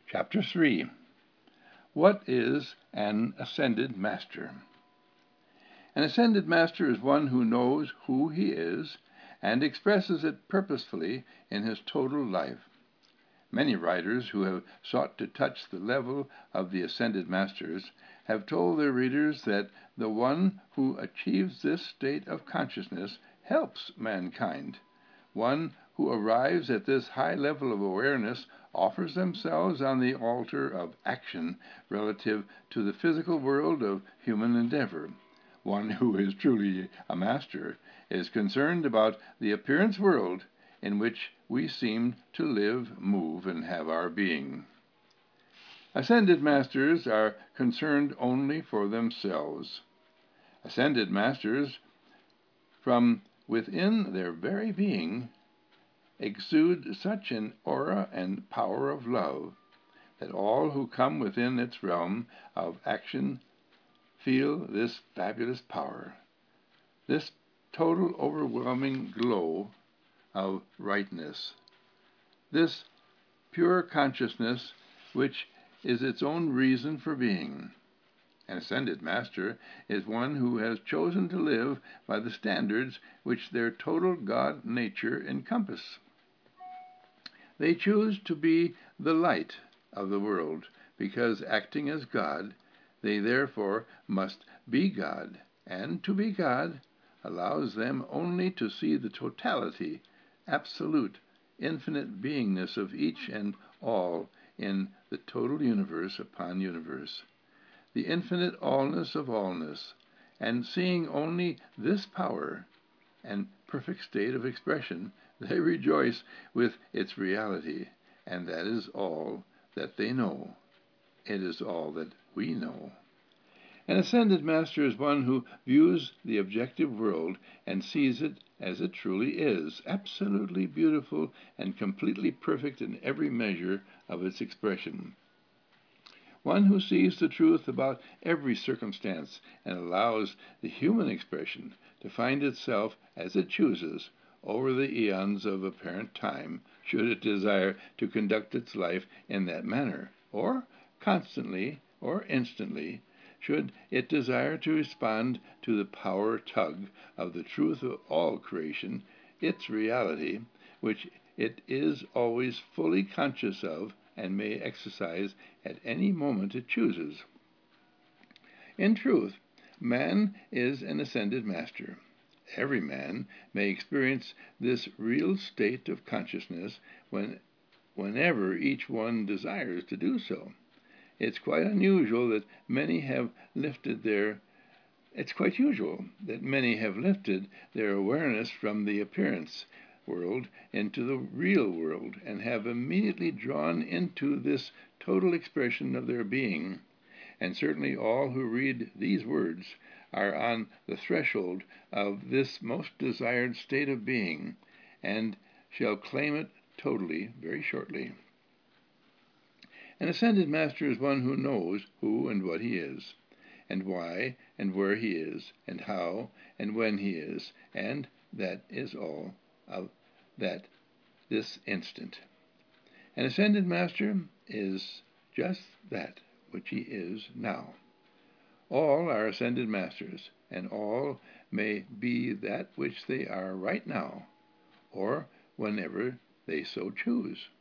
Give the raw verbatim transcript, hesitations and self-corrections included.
Chapter three. What is an Ascended Master? An Ascended Master is one who knows who he is and expresses it purposefully in his total life. Many writers who have sought to touch the level of the Ascended Masters have told their readers that the one who achieves this state of consciousness helps mankind. One who arrives at this high level of awareness offers themselves on the altar of action relative to the physical world of human endeavor. One who is truly a master is concerned about the appearance world in which we seem to live, move, and have our being. Ascended masters are concerned only for themselves. Ascended masters, from within their very being, exude such an aura and power of love that all who come within its realm of action feel this fabulous power, this total overwhelming glow of rightness, this pure consciousness which is its own reason for being. An Ascended Master is one who has chosen to live by the standards which their total God nature encompass. They choose to be the light of the world, because acting as God, they therefore must be God, and to be God allows them only to see the totality, absolute, infinite beingness of each and all in the total universe upon universe, the infinite allness of allness, and seeing only this power and perfect state of expression, they rejoice with its reality, and that is all that they know. It is all that we know. An Ascended Master is one who views the objective world and sees it as it truly is, absolutely beautiful and completely perfect in every measure of its expression. One who sees the truth about every circumstance and allows the human expression to find itself as it chooses over the eons of apparent time, should it desire to conduct its life in that manner, or constantly or instantly, should it desire to respond to the power tug of the truth of all creation, its reality, which it is always fully conscious of and may exercise at any moment it chooses. In truth, man is an Ascended Master. Every man may experience this real state of consciousness when, whenever each one desires to do so. It's quite unusual that many have lifted their It's quite usual that many have lifted their awareness from the appearance world into the real world and have immediately drawn into this total expression of their being. And certainly all who read these words are on the threshold of this most desired state of being, and shall claim it totally very shortly. An Ascended Master is one who knows who and what he is, and why and where he is, and how and when he is, and that is all of that this instant. An Ascended Master is just that which he is now. All are Ascended Masters, and all may be that which they are right now, or whenever they so choose.